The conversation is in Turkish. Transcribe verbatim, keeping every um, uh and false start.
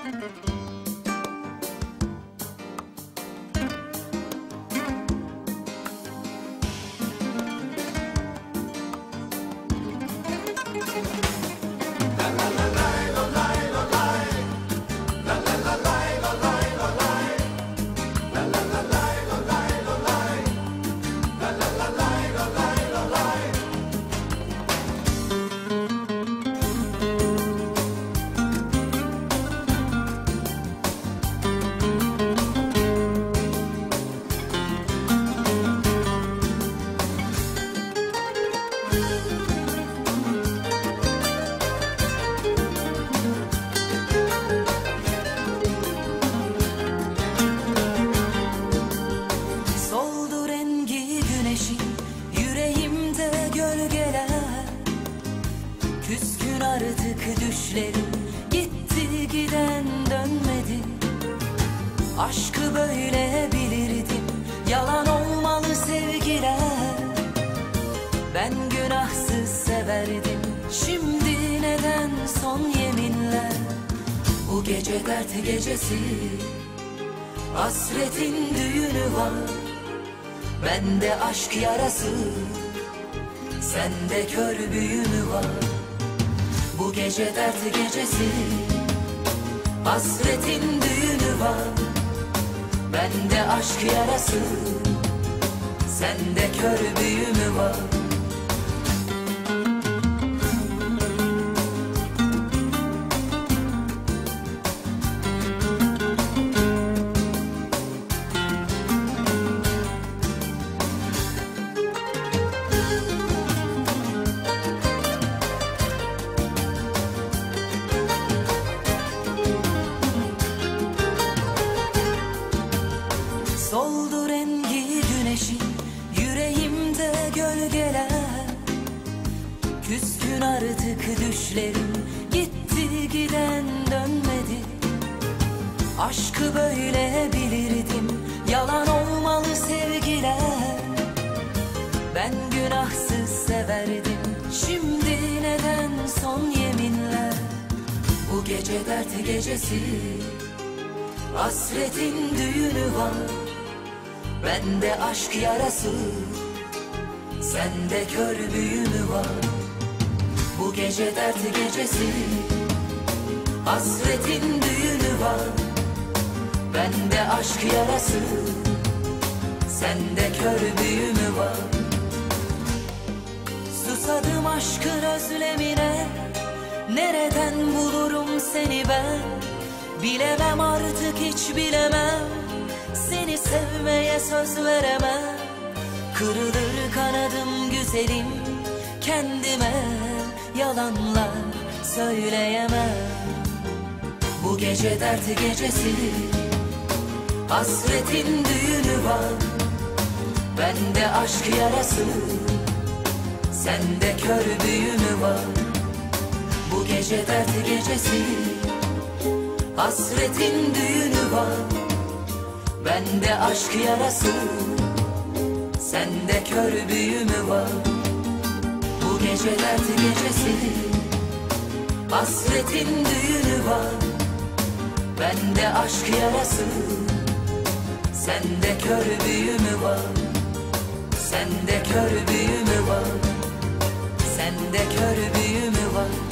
Küskün artık düşlerim, gitti giden dönmedi. Aşkı böyle bilirdim, yalan olmalı sevgiler. Ben günahsız severdim, şimdi neden son yeminler? Bu gece dert gecesi, hasretin düğünü var. Bende aşk yarası, sende kör büyünü var. Bu gece dert gecesi, hasretin düğünü var. Bende aşk yarası, sende kör büyümü var. Soldu rengi güneşin, yüreğimde gölgeler. Küskün artık düşlerim, gitti giden dönmedi. Aşkı böyle bilirdim, yalan olmalı sevgiler. Ben günahsız severdim, şimdi neden son yeminler? Bu gece dert gecesi, hasretin düğünü var. Bende aşk yarası, sende kör büyümü var. Bu gece dert gecesi, hasretin düğünü var. Bende aşk yarası, sende kör büyümü var. Susadım aşkın özlemine, nereden bulurum seni ben? Bilemem artık, hiç bilemem, seni sevmeye söz veremem. Kırılır kanadım güzelim, kendime yalanlar söyleyemem. Bu gece dert gecesi, hasretin düğünü var. Bende aşk yarası, sende kör büyümü var. Bu gece dert gecesi, hasretin düğünü var. Bende aşk yarası, sende kör büyümü var. Bu gece dert gecesi, hasretin düğünü var. Bende aşk yarası, sende kör büyümü var. Sende kör büyümü var. Sende kör büyümü var.